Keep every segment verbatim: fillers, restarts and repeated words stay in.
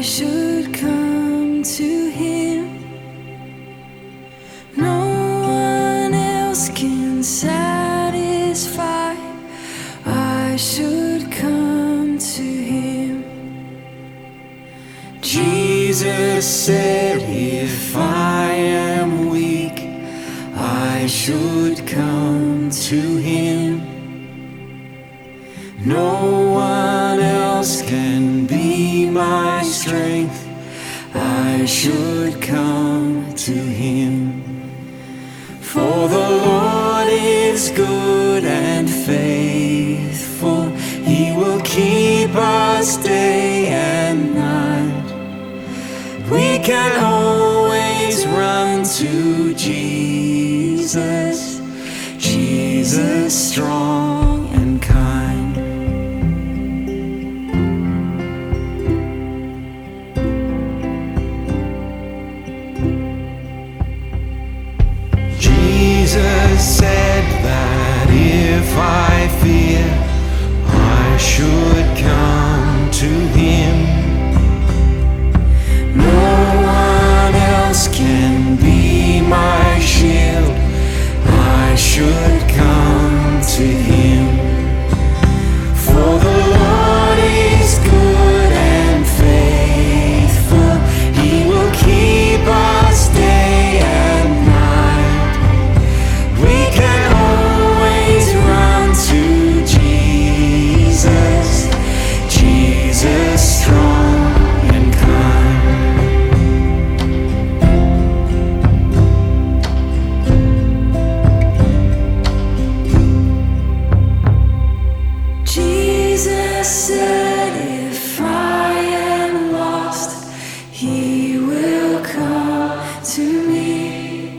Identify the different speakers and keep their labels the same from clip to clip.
Speaker 1: should come to Him. No one else can satisfy. I should come to Him. Jesus said, if I am weak, I should come to Him. No one else can be my strength. I should come to Him. For the Lord is good and faithful. He will keep us day and night. We can always run to Jesus, Jesus strong and kind. Jesus said that if I fear, I should come to Him. No one else can be my shield. I should come to Him. For the Lord is good and faithful. He will keep us day and night. We can always run to Jesus, Jesus strong and kind. Jesus said, if I am lost, He will come to me.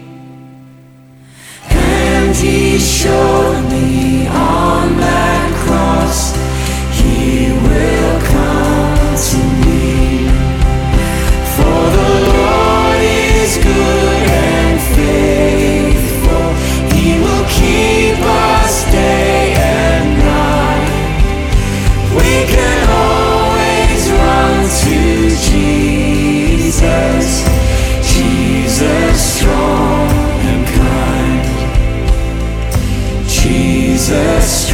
Speaker 1: And He showed me on that cross, He will come to me. For the Lord is good and faithful. He will keep us day and night. We can always run to Jesus, Jesus strong and kind. Jesus